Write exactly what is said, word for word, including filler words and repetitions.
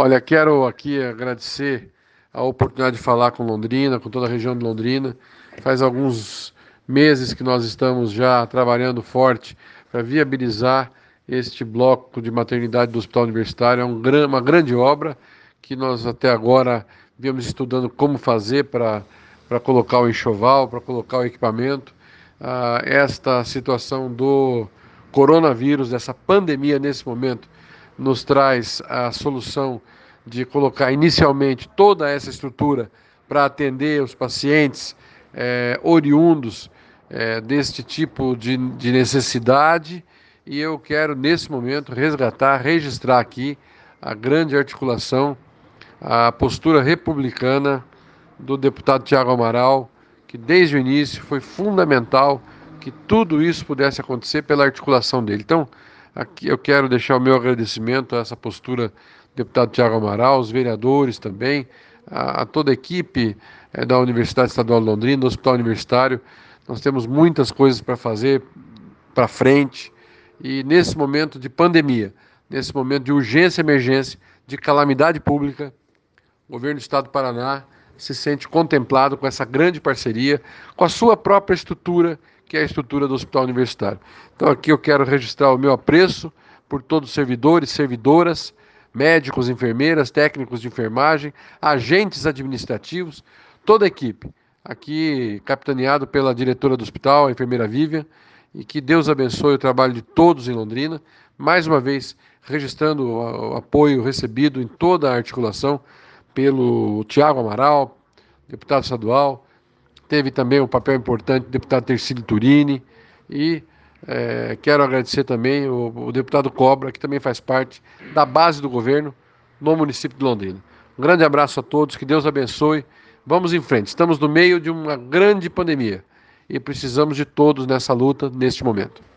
Olha, quero aqui agradecer a oportunidade de falar com Londrina, com toda a região de Londrina. Faz alguns meses que nós estamos já trabalhando forte para viabilizar este bloco de maternidade do Hospital Universitário. É um gran- uma grande obra que nós até agora viemos estudando como fazer para para colocar o enxoval, para colocar o equipamento. Ah, esta situação do coronavírus, dessa pandemia nesse momento, nos traz a solução de colocar inicialmente toda essa estrutura para atender os pacientes eh, oriundos eh, deste tipo de, de necessidade. E eu quero, nesse momento, resgatar, registrar aqui a grande articulação, a postura republicana do deputado Tiago Amaral, que desde o início foi fundamental que tudo isso pudesse acontecer pela articulação dele. Então, aqui eu quero deixar o meu agradecimento a essa postura do deputado Tiago Amaral, aos vereadores também, a, a toda a equipe eh, da Universidade Estadual de Londrina, do Hospital Universitário. Nós temos muitas coisas para fazer para frente e nesse momento de pandemia, nesse momento de urgência, emergência, de calamidade pública, o governo do Estado do Paraná se sente contemplado com essa grande parceria, com a sua própria estrutura, que é a estrutura do Hospital Universitário. Então aqui eu quero registrar o meu apreço por todos os servidores, servidoras, médicos, enfermeiras, técnicos de enfermagem, agentes administrativos, toda a equipe, aqui capitaneado pela diretora do hospital, a enfermeira Vivian, e que Deus abençoe o trabalho de todos em Londrina. Mais uma vez, registrando o apoio recebido em toda a articulação pelo Tiago Amaral, deputado estadual. Teve também um papel importante o deputado Tercílio Turini. E é, quero agradecer também o, o deputado Cobra, que também faz parte da base do governo no município de Londrina. Um grande abraço a todos, que Deus abençoe. Vamos em frente. Estamos no meio de uma grande pandemia e precisamos de todos nessa luta neste momento.